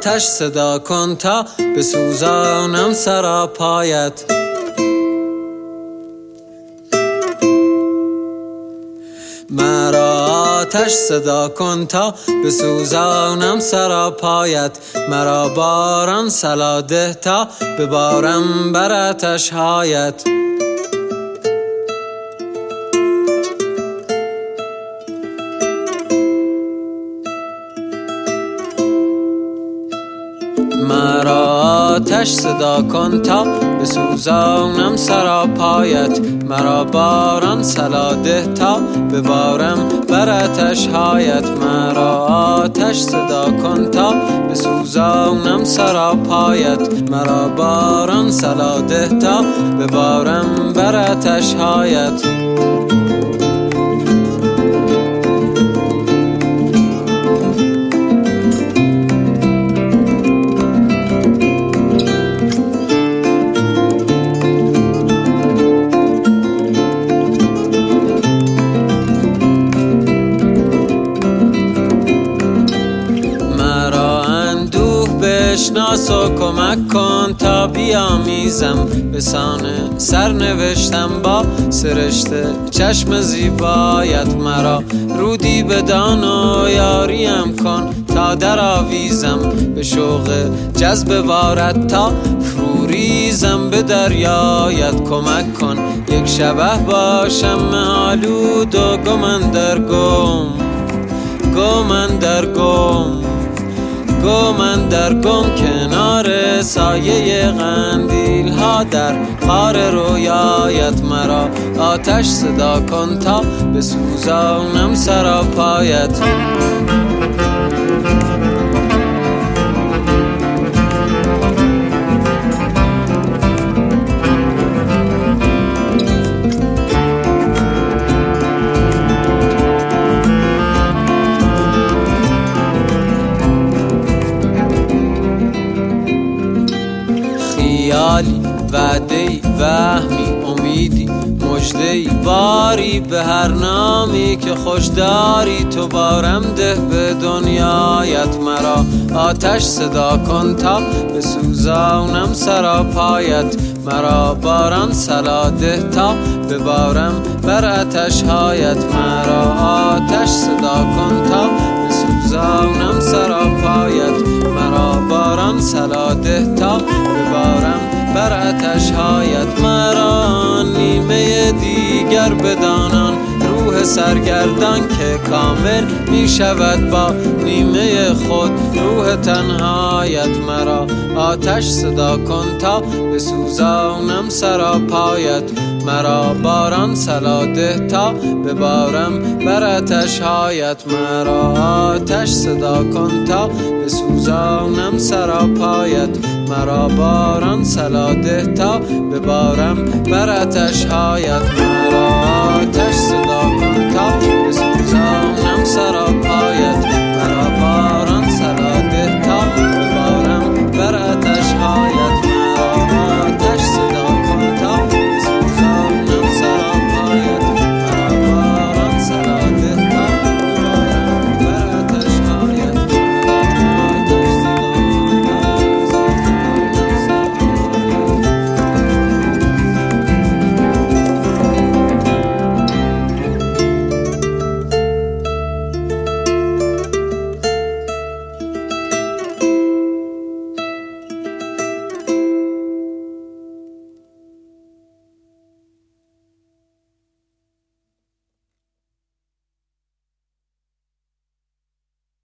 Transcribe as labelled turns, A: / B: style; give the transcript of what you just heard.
A: آتش صدا کن تا بسوزانم سراپایت. مرا آتش صدا کن تا بسوزانم سراپایت. مرا باران صلا ده تا ببارم بر آتش هایت. مرا آتش صدا کن تا بسوزانم سراپایت. مرا باران صلا ده تا ببارم بر آتش هایت. مرا آتش صدا کن تا بسوزانم سراپایت. مرا باران صلا ده تا ببارم بر آتش هایت. بشناس و کمک کن تا بیامیزم بسان سرنوشتم با سرشته چشم زیبایت. مرا رودی بدان و یاریم کن تا در آویزم به شوق جذب وارد تا فروریزم به دریایت. کمک کن یک شبه باشم آلود و گمن در گم کنار سایه قندیل ها در غار رویایت. مرا آتش صدا کن تا بسوزانم سراپایت. خیالی، وعده‌ای، وهمی، امیدی، مژده‌ای، باری به هر نامی که خوش داری تو بارم ده به دنیایت. مرا آتش صدا کن تا بسوزانم سراپایت. مرا باران صلا ده تا ببارم بر آتش هایت. مرا آتش صدا کن تا بسوزانم سراپایت. مرا باران صلا ده تا ببارم بر آتش هایت. مرا نیمه دیگر بدانان روح سرگردان که کامل می شود با نیمه خود روح تنهایت. مرا آتش صدا کن تا بسوزانم سراپایت. مرا باران صلا ده تا ببارم بر آتش هایت. مرا آتش صدا کن تا بسوزانم سراپایت. مرا باران صلا ده تا ببارم بر آتش هایت. مرا آتش صدا کن تا بسوزانم سراپایت.